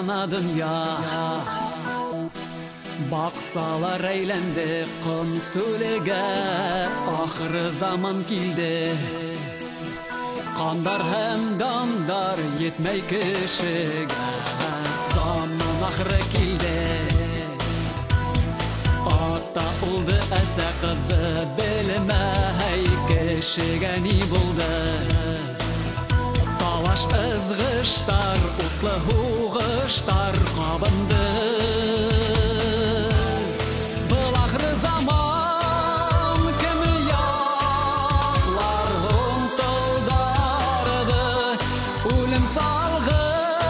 ана дөнья. Бақсалар әйләнде кым сүлегә, ахыры заман килде. Кандар һәм гандар етмәй кешегә, заман ахыры килде. Ата улды әсә кызы белмәй кешегә ни булды. Талаш ызгыштар, утлы һугыштар кабынды. Был ахры заман кем яклар ұмтылдарды, үлем салғы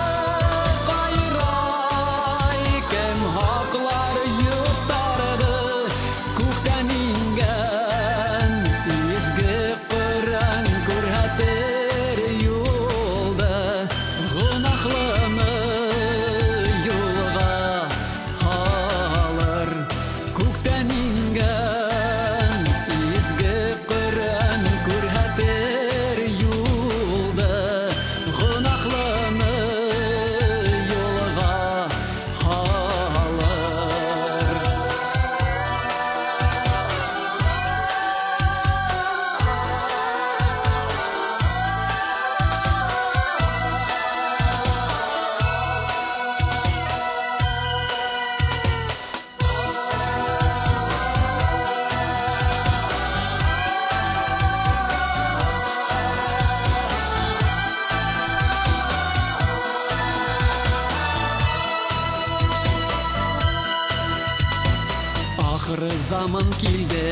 кайрай кем хаклар юктарды. Күктән иңгән изге Коръән күрһәтер юлды, гөнаһлыны юлга алыр. Күктән иңгән изге Коръән күрһәтер юлды, гөнаһлыны юлга алыр. Ахыры заман килде,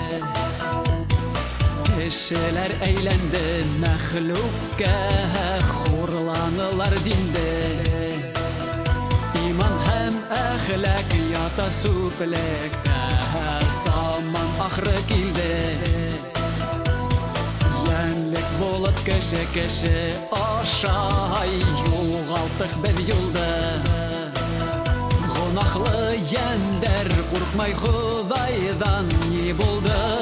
кешеләр әйләнде мәхлуккә, хурланылар динде. Иман һәм әхлак ята сүплектә, заман ахыры килде. Йәнлек булып кеше ашай, югалтык бер юлда. Гөнаһлы йәндәр куркмай Худайдан ни булды?